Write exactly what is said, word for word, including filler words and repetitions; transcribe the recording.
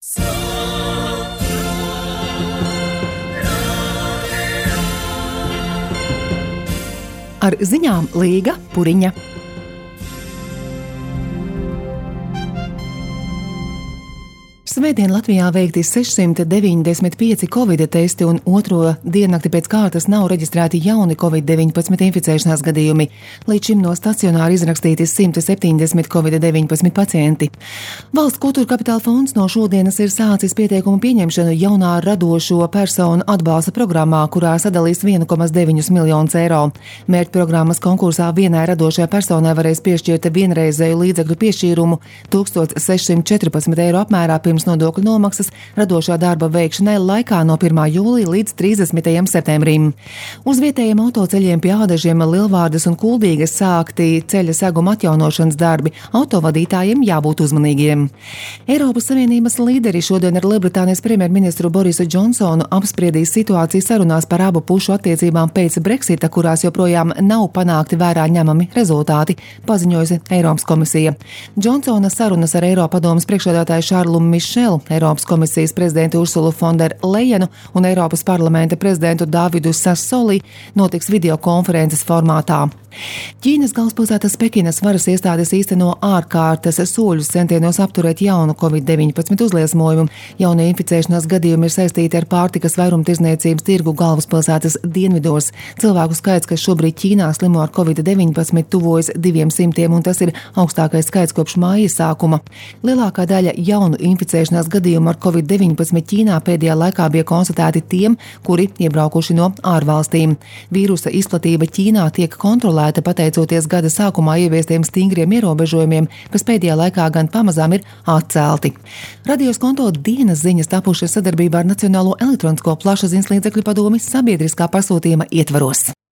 Ar ziņām Līga Puriņa. Svētdien Latvijā veikti sešsimt deviņdesmit pieci covid testi un otro diennakti pēc kārtas nav reģistrēti jauni covid deviņpadsmit inficēšanās gadījumi. Līdz šim no stacionāra izrakstīti simt septiņdesmit covid deviņpadsmit pacienti. Valsts kultūra kapitāla fonds no šodienas ir sācis pieteikumu pieņemšanu jaunā radošo personu atbalsta programmā, kurā sadalīs viens komats deviņi miljonus eiro. Mērķprogrammas konkursā vienai radošajai personai varēs piešķirt vienreizēju līdzekļu piešķīrumu tūkstoš sešsimt četrpadsmit eiro apmērā pirms nodokļu nomaksas radošā darba veikšanai laikā no pirmā jūlija līdz trīsdesmitajam septembrim. Uz vietējiem autoceļiem pie Ādažiem, Lielvārdas un Kuldīgas sākti ceļa seguma atjaunošanas darbi. Autovadītājiem jābūt uzmanīgiem. Eiropas Savienības līderi šodien ar Lielbritānijas premjerministru Borisu Džonsonu apspriedīs situāciju sarunās par abu pušu attiecībām pēc Brexita, kurās joprojām nav panākti vērā ņemami rezultāti, paziņojusi Eiropas komisija. Džonsona sarunas ar Eiropadomes priekšsēdētāju Šarlu Mišelu, Eiropas komisijas prezidentu Ursulu Fonderlejenu un Eiropas parlamenta prezidentu Davidu Sassoli notiks videokonferences formātā. Ķīnas galvaspilsētas Pekinas varas iestādes īsteno ārkārtas soļus centienos apturēt jaunu covid deviņpadsmit uzliesmojumu. Jaunie inficēšanās gadījumi ir saistīti ar pārtikas vairumtirdzniecības tirgu galvaspilsētas dienvidos. Cilvēku skaits, kas šobrīd Ķīnā slimo ar covid deviņpadsmit, tuvojas diviem simtiem, un tas ir augstākais skaits kopš māja sākuma. Lielākā daļa jaunu inficēšanās gadījumu ar covid deviņpadsmit Ķīnā pēdējā laikā bija konstatēti tiem, kuri iebraukuši no ārvalstīm. Vīrusa izplatība Ķīnā tiek kontrolēta pateicoties gada sākumā ieviestiem stingriem ierobežojumiem, kas pēdējā laikā gan pamazām ir atcelti. Radios konto dienas ziņas tapušas sadarbībā ar Nacionālo elektronisko plašsaziņas līdzekļu padomi sabiedriskā pasūtījuma ietvaros.